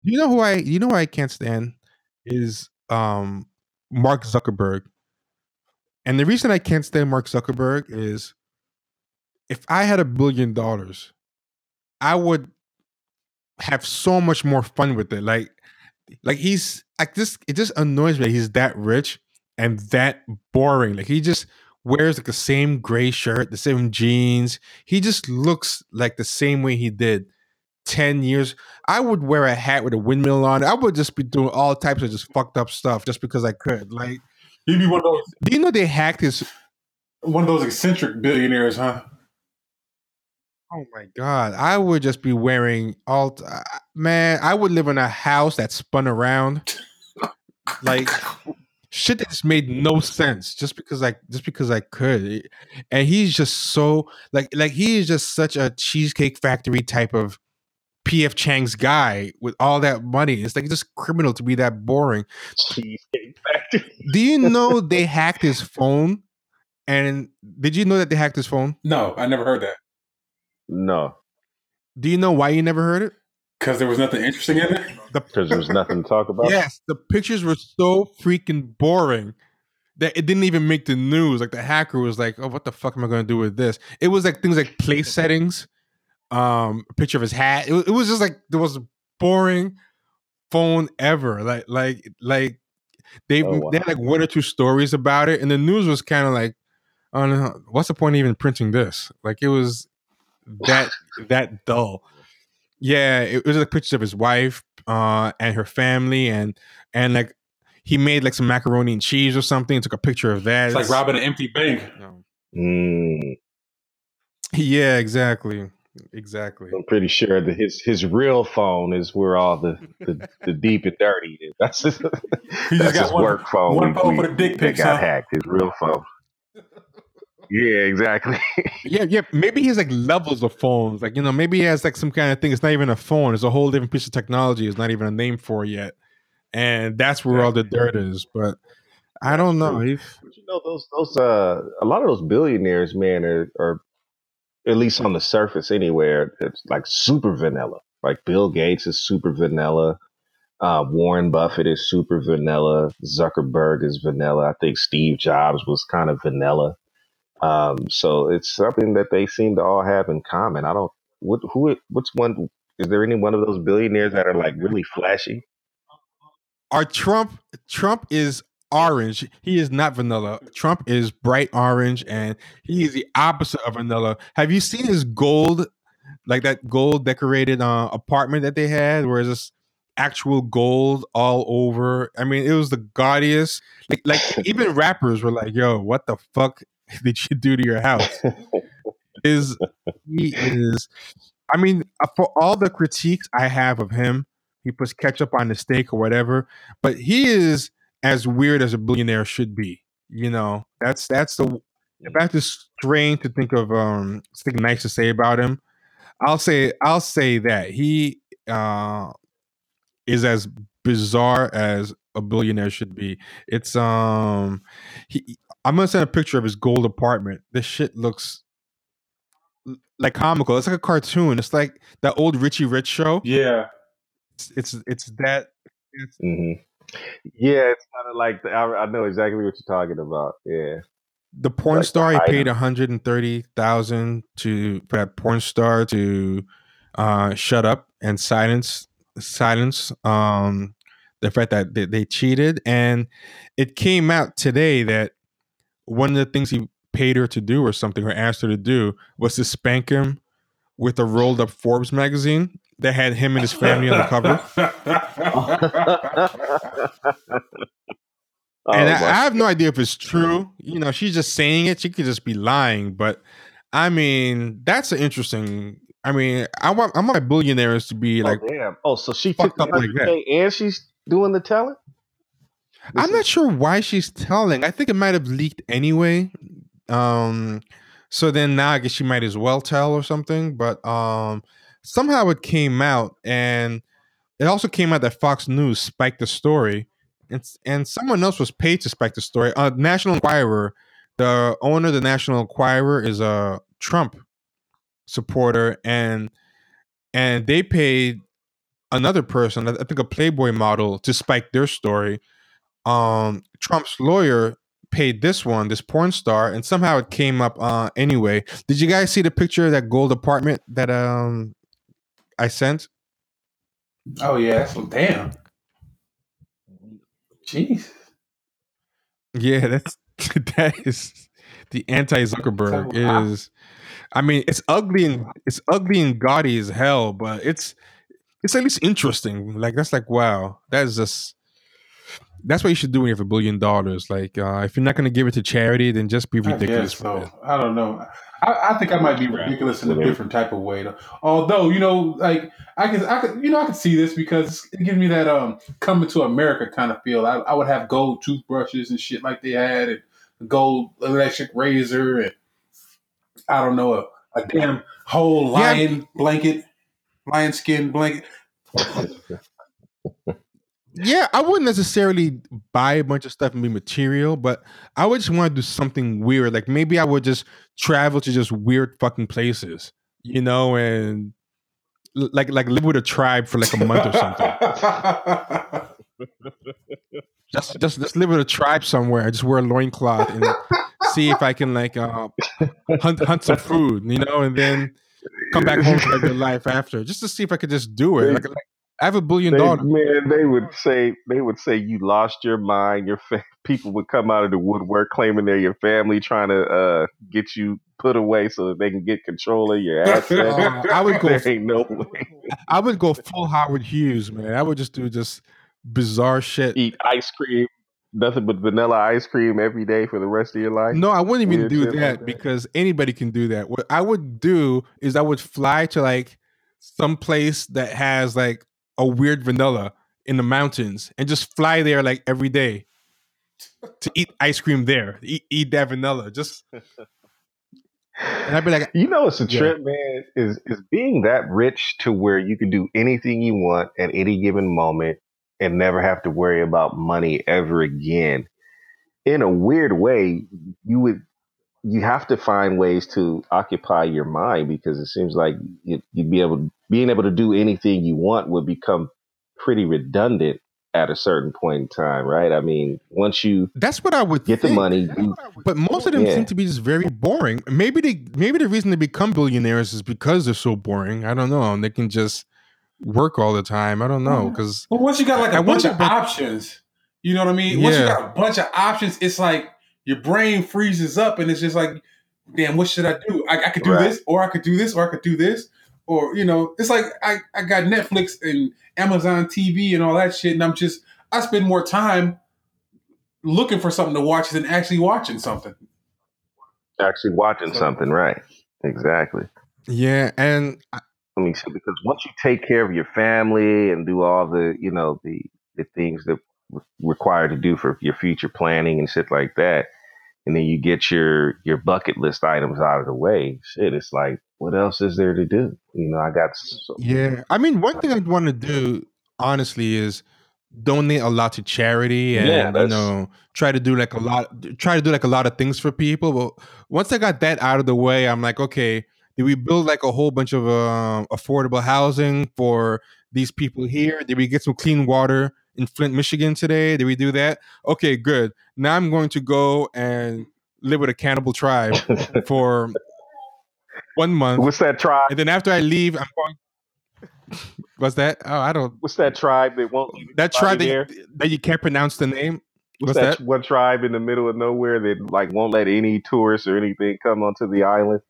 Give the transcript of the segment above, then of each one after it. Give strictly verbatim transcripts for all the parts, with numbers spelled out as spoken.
You know who I you know who I can't stand is um Mark Zuckerberg. And the reason I can't stand Mark Zuckerberg is if I had a billion dollars, I would have so much more fun with it. Like like he's like this it just annoys me that he's that rich and that boring. Like he just wears like the same gray shirt, the same jeans. He just looks like the same way he did ten years. I would wear a hat with a windmill on it. I would just be doing all types of just fucked up stuff just because I could. Like, He'd be one of those. do you know they hacked his? One of those eccentric billionaires, huh? Oh my god! I would just be wearing all. Uh, man, I would live in a house that spun around. Like shit that just made no sense just because I just because I could. And he's just so like like he is just such a Cheesecake Factory type of P F Chang's guy with all that money. It's like just criminal to be that boring. Cheesecake Factory. Do you know they hacked his phone? And did you know that they hacked his phone? No, I never heard that. No, Do you know why you never heard it? Because there was nothing interesting in it. because there was nothing to talk about. Yes, the pictures were so freaking boring that it didn't even make the news. Like the hacker was like, "Oh, what the fuck am I going to do with this?" It was like things like place settings, um, a picture of his hat. It, was- it was just like the most boring phone ever. Like, like, like they Oh, wow. they had like one or two stories about it, and the news was kind of like, "Oh no, what's the point of even printing this?" Like it was that that dull. Yeah, it was like pictures of his wife uh, and her family, and and like he made like some macaroni and cheese or something. Took a picture of that. It's like robbing an empty bank. No. Mm, Yeah, exactly, exactly. I'm pretty sure that his his real phone is where all the the, the deep and dirty is. That's his, He just that's got his one- work phone. one we- phone for we- the dick that pics, got huh? hacked. His real phone. Yeah, exactly. Yeah, yeah. Maybe he has like levels of phones. Like you know, maybe he has like some kind of thing. It's not even a phone. It's a whole different piece of technology. It's not even a name for it yet, and that's where all the dirt is. But I don't know. true. If But you know, those those uh, a lot of those billionaires, man, are, are at least on the surface anywhere. It's like super vanilla. Like Bill Gates is super vanilla. Uh, Warren Buffett is super vanilla. Zuckerberg is vanilla. I think Steve Jobs was kind of vanilla. Um, so it's something that they seem to all have in common. I don't. What? Who? What's one? Is there any one of those billionaires that are like really flashy? our Trump Trump is orange. He is not vanilla. Trump is bright orange, and he is the opposite of vanilla. Have you seen his gold, like that gold decorated uh, apartment that they had, where it's just actual gold all over? I mean, it was the gaudiest. Like, like even rappers were like, "Yo, what the fuck did you do to your house?" Is he is? I mean, uh, for all the critiques I have of him, he puts ketchup on the steak or whatever, but he is as weird as a billionaire should be. You know, that's that's the if that's just strange to think of um something nice to say about him. I'll say I'll say that he uh is as bizarre as a billionaire should be. It's um he I'm gonna send a picture of his gold apartment. This shit looks like comical. It's like a cartoon. It's like that old Richie Rich show. Yeah. It's it's, it's that. It's, hmm Yeah, it's kind of like the, I, I know exactly what you're talking about. Yeah, the porn like the star he height paid of- one hundred thirty thousand to for that porn star to uh, shut up and silence silence um, the fact that they, they cheated, and it came out today that one of the things he paid her to do or something or asked her to do was to spank him with a rolled up Forbes magazine that had him and his family on the cover. Oh, And I, my- I have no idea if it's true. You know, she's just saying it. She could just be lying. But I mean, that's an interesting. I mean, I want I want my billionaires to be like. oh, damn. Oh, so she fucked took up like that. one hundred K and she's doing the telling? This I'm is- not sure why she's telling. I think it might have leaked anyway. Um, so then now I guess she might as well tell or something. But um, somehow it came out, and it also came out that Fox News spiked the story, and and someone else was paid to spike the story. Uh, National Enquirer, the owner of the National Enquirer is a Trump supporter, and and they paid another person, I think a Playboy model, to spike their story. Um, Trump's lawyer paid this one, this porn star, and somehow it came up uh, anyway. Did you guys see the picture of that gold apartment that um I sent? Oh yeah, that's damn. Jeez. Yeah, that's that is the anti Zuckerberg. It Wow. is. I mean, it's ugly and it's ugly and gaudy as hell, but it's it's at least interesting. Like that's like wow, that's just that's what you should do when you have a billion dollars. Like uh, if you're not going to give it to charity, then just be I ridiculous guess with it. so. I don't know. I, I think I might be ridiculous in a different type of way. Though. Although you know, like I could, I could, you know, I could see this because it gives me that um coming to America kind of feel. I, I would have gold toothbrushes and shit like they had, and gold electric razor, and I don't know a, a damn whole Yeah. lion blanket, lion skin blanket. Yeah, I wouldn't necessarily buy a bunch of stuff and be material, but I would just want to do something weird. Like maybe I would just travel to just weird fucking places, you know, and l- like like live with a tribe for like a month or something. Just just just live with a tribe somewhere. Just wear a loincloth and see if I can like uh, hunt hunt some food, you know, and then come back home to regular life after, just to see if I could just do it. Like, like I have a billion They, dollars. man, they would say they would say you lost your mind. Your fa- people would come out of the woodwork claiming they're your family, trying to uh, get you put away so that they can get control of your assets. Uh, I would go. There ain't no way. I would go full Howard Hughes, man. I would just do just bizarre shit. Eat ice cream, nothing but vanilla ice cream every day for the rest of your life. No, I wouldn't even Weird do shit that like that. because anybody can do that. What I would do is I would fly to like some place that has like a weird vanilla in the mountains and just fly there like every day to eat ice cream there. Eat, eat that vanilla. Just and I'd be like, You know, it's a Yeah. trip, man. Is is being that rich to where you can do anything you want at any given moment and never have to worry about money ever again. In a weird way, you would you have to find ways to occupy your mind because it seems like you, you'd be able being able to do anything you want would become pretty redundant at a certain point in time, right? I mean, once you that's what I would get the think. money, you, But most of them Yeah. seem to be just very boring. Maybe they maybe the reason they become billionaires is because they're so boring. I don't know. And they can just work all the time. I don't know. Because Well, once you got like a I bunch wonder of about- options, you know what I mean? Once you Yeah. got a bunch of options, it's like your brain freezes up and it's just like, damn, what should I do? I, I could do Right. this, or I could do this, or I could do this. Or, you know, it's like I, I got Netflix and Amazon T V and all that shit, and I'm just, I spend more time looking for something to watch than actually watching something. actually watching So- something, right? Exactly. Yeah, and I- I mean, so because once you take care of your family and do all the, you know, the the things that re- required to do for your future planning and shit like that, and then you get your your bucket list items out of the way, shit, it's like, what else is there to do? You know, I got so, yeah, I mean, one thing I'd want to do honestly is donate a lot to charity and Yeah, you that's- know try to do like a lot try to do like a lot of things for people. But once I got that out of the way, I'm like, okay, did we build like a whole bunch of um, affordable housing for these people here? Did we get some clean water in Flint, Michigan today? Did we do that? Okay, good. Now I'm going to go and live with a cannibal tribe for one month, what's that tribe? and then after I leave, I'm going. What's that? Oh, I don't. What's that tribe that won't leave That tribe that anybody you, that you can't pronounce the name. What's, What's that, that? one tribe in the middle of nowhere that like won't let any tourists or anything come onto the island?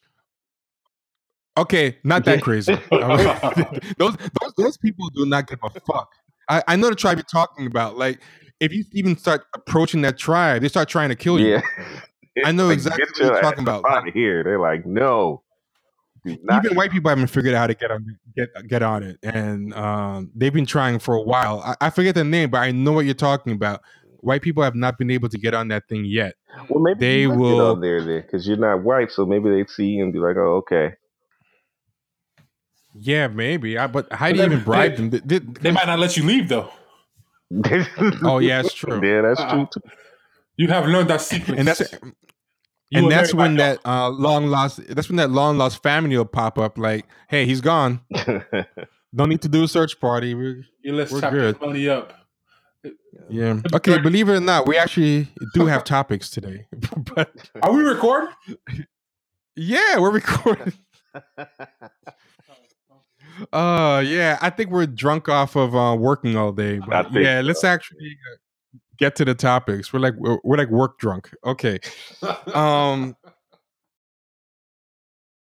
Okay, not that Yeah. crazy. those, those those people do not give a fuck. I, I know the tribe you're talking about. Like, if you even start approaching that tribe, they start trying to kill you. Yeah. I know Like, exactly get what you're your talking ass about. up out of here. They're like, no. Do not Even white people haven't figured out how to get on get get on it, and um, they've been trying for a while. I, I forget the name, but I know what you're talking about. White people have not been able to get on that thing yet. Well, maybe They you would will- get on there then because you're not white, so maybe they'd see you and be like, "Oh, okay." Yeah, maybe. I, but how do But you they- even bribe they- them? They- they- They might not let you leave though. oh yeah, it's true. Yeah, that's Uh-uh. true too. You have learned that secret. And that's You and will that's marry when my that uh, long lost that's when that long lost family will pop up. Like, hey, he's gone. Don't need to do a search party. We're, Yeah, let's we're chop good. this money up. Yeah. Okay. Believe it or not, we actually do have topics today. But are we recording? Yeah, we're recording. Uh, yeah. I think we're drunk off of uh, working all day. But yeah, so. Let's actually get to the topics. We're like we're, we're like work drunk. Okay. Um.